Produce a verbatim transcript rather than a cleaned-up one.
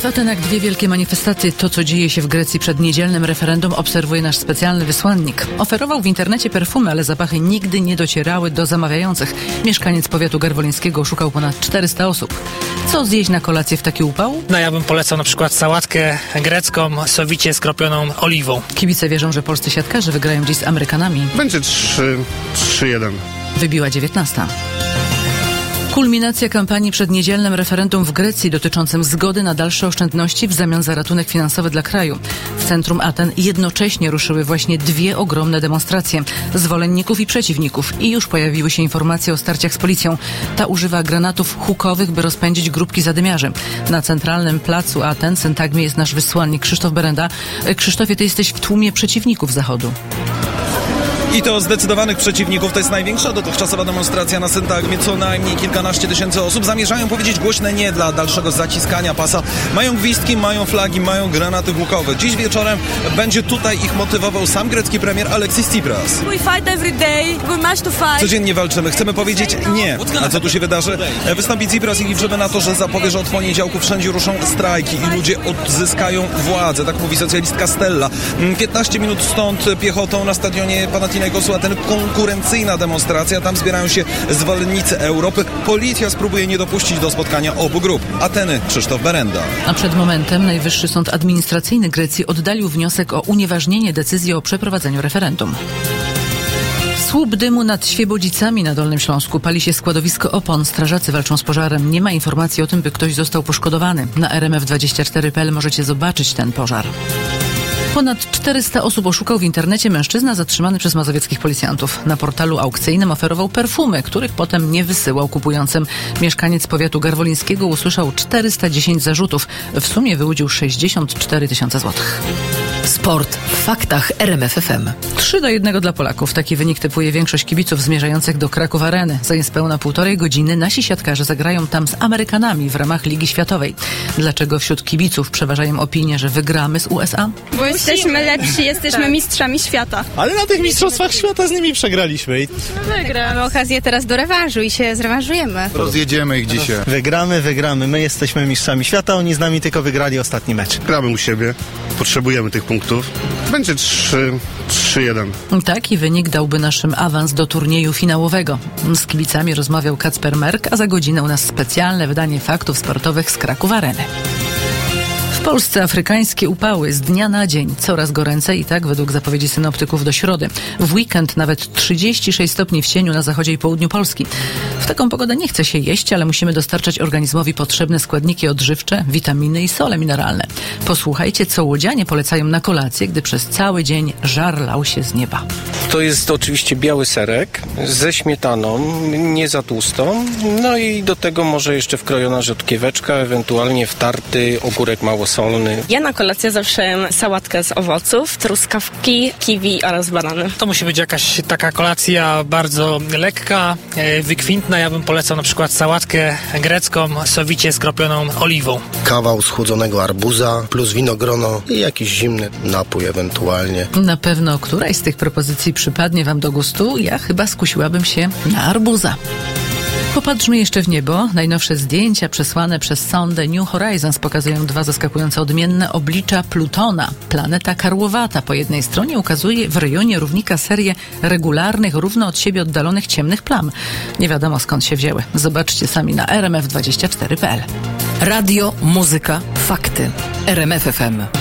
W Atenach dwie wielkie manifestacje. To, co dzieje się w Grecji przed niedzielnym referendum, obserwuje nasz specjalny wysłannik. Oferował w internecie perfumy, ale zapachy nigdy nie docierały do zamawiających. Mieszkaniec powiatu garwolińskiego oszukał ponad czterysta osób. Co zjeść na kolację w taki upał? No ja bym polecał na przykład sałatkę grecką, sowicie skropioną oliwą. Kibice wierzą, że polscy siatkarze wygrają dziś z Amerykanami. Będzie trzy jeden. Wybiła dziewiętnasta. Kulminacja kampanii przed niedzielnym referendum w Grecji dotyczącym zgody na dalsze oszczędności w zamian za ratunek finansowy dla kraju. W centrum Aten jednocześnie ruszyły właśnie dwie ogromne demonstracje zwolenników i przeciwników i już pojawiły się informacje o starciach z policją. Ta używa granatów hukowych, by rozpędzić grupki zadymiarzy. Na centralnym placu Aten, Syntagmie, jest nasz wysłannik Krzysztof Berenda. Krzysztofie, ty jesteś w tłumie przeciwników Zachodu. I to zdecydowanych przeciwników. To jest największa dotychczasowa demonstracja na Syntagmie. Co najmniej kilkanaście tysięcy osób zamierzają powiedzieć głośne nie dla dalszego zaciskania pasa. Mają gwizdki, mają flagi, mają granaty hukowe. Dziś wieczorem będzie tutaj ich motywował sam grecki premier Alexis Tsipras. We fight every day. We must to fight. Codziennie walczymy. Chcemy powiedzieć nie. A co tu się wydarzy? Wystąpi Tsipras i liczymy na to, że zapowie, że od poniedziałku wszędzie ruszą strajki i ludzie odzyskają władzę. Tak mówi socjalistka Stella. piętnaście minut stąd piechotą na stadionie Panathinaikosu Aten konkurencyjna demonstracja. Tam zbierają się zwolennicy Europy. Policja spróbuje nie dopuścić do spotkania obu grup. Ateny, Krzysztof Berenda. A przed momentem Najwyższy Sąd Administracyjny Grecji oddalił wniosek o unieważnienie decyzji o przeprowadzeniu referendum. Słup dymu nad Świebodzicami na Dolnym Śląsku. Pali się składowisko opon. Strażacy walczą z pożarem. Nie ma informacji o tym, by ktoś został poszkodowany. Na R M F dwadzieścia cztery kropka p l możecie zobaczyć ten pożar. Ponad czterysta osób oszukał w internecie mężczyzna zatrzymany przez mazowieckich policjantów. Na portalu aukcyjnym oferował perfumy, których potem nie wysyłał kupującym. Mieszkaniec powiatu garwolińskiego usłyszał czterysta dziesięć zarzutów. W sumie wyłudził sześćdziesiąt cztery tysiące złotych. Sport w faktach R M F F M. trzy do jednego dla Polaków. Taki wynik typuje większość kibiców zmierzających do Kraków Areny. Za niespełna półtorej godziny nasi siatkarze zagrają tam z Amerykanami w ramach Ligi Światowej. Dlaczego wśród kibiców przeważają opinie, że wygramy z U S A? Bo jesteśmy lepsi, jesteśmy tak. mistrzami świata. Ale na tych mistrzostwach świata z nimi przegraliśmy. Wygramy okazję teraz do rewanżu i się zrewanżujemy. Rozjedziemy ich dzisiaj. Wygramy, wygramy. My jesteśmy mistrzami świata, oni z nami tylko wygrali ostatni mecz. Gramy u siebie, potrzebujemy tych punktów. Będzie trzy jeden. Taki wynik dałby naszym awans do turnieju finałowego. Z kibicami rozmawiał Kacper Merk, a za godzinę u nas specjalne wydanie faktów sportowych z Kraków Areny. W Polsce afrykańskie upały z dnia na dzień coraz goręce i tak według zapowiedzi synoptyków do środy. W weekend nawet trzydzieści sześć stopni w cieniu na zachodzie i południu Polski. W taką pogodę nie chce się jeść, ale musimy dostarczać organizmowi potrzebne składniki odżywcze, witaminy i sole mineralne. Posłuchajcie, co łodzianie polecają na kolację, gdy przez cały dzień żar lał się z nieba. To jest oczywiście biały serek ze śmietaną, nie za tłustą, no i do tego może jeszcze wkrojona rzodkieweczka, ewentualnie wtarty ogórek mało solny. Ja na kolację zawsze jem sałatkę z owoców, truskawki, kiwi oraz banany. To musi być jakaś taka kolacja bardzo lekka, wykwintna. Ja bym polecał na przykład sałatkę grecką, sowicie skropioną oliwą. Kawał schłodzonego arbuza plus winogrono i jakiś zimny napój ewentualnie. Na pewno któraś z tych propozycji przypadnie wam do gustu. Ja chyba skusiłabym się na arbuza. Popatrzmy jeszcze w niebo. Najnowsze zdjęcia przesłane przez sondę New Horizons pokazują dwa zaskakująco odmienne oblicza Plutona. Planeta karłowata po jednej stronie ukazuje w rejonie równika serię regularnych, równo od siebie oddalonych ciemnych plam. Nie wiadomo skąd się wzięły. Zobaczcie sami na R M F dwadzieścia cztery kropka p l. Radio, muzyka, fakty. R M F F M.